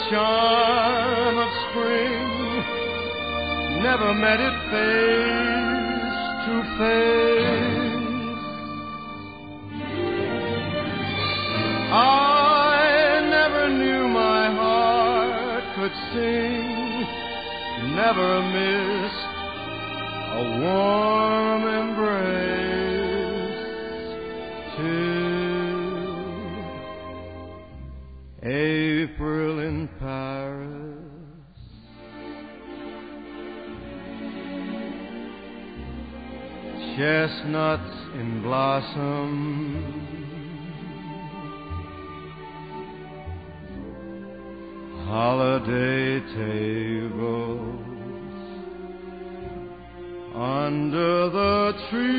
charm of spring, never met it face to face. I never knew my heart could sing, never missed a warm embrace till April in Paris. Chestnuts in blossom, holiday tables under the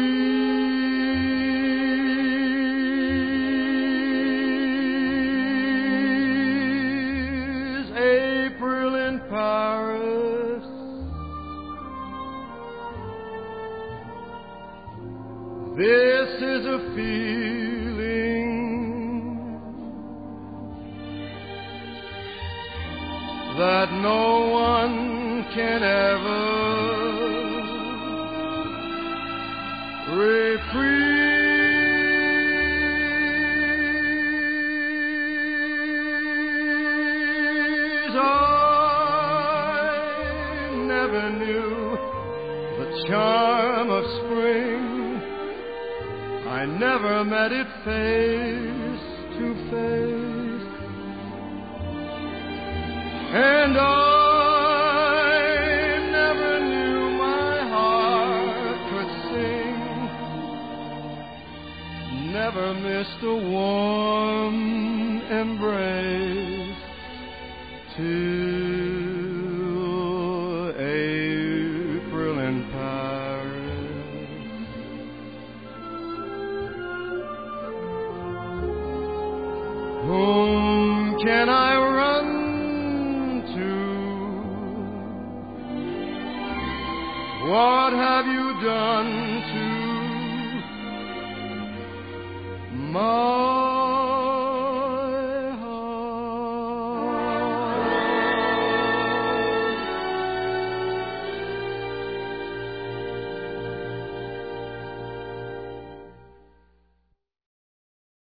trees. April in Paris, this is a feeling that no one can ever reprise. I never knew the charm of spring, I never met it face to face, and I never knew my heart could sing, never missed a warm embrace till April in Paris. Whom can I run to? What have you done to my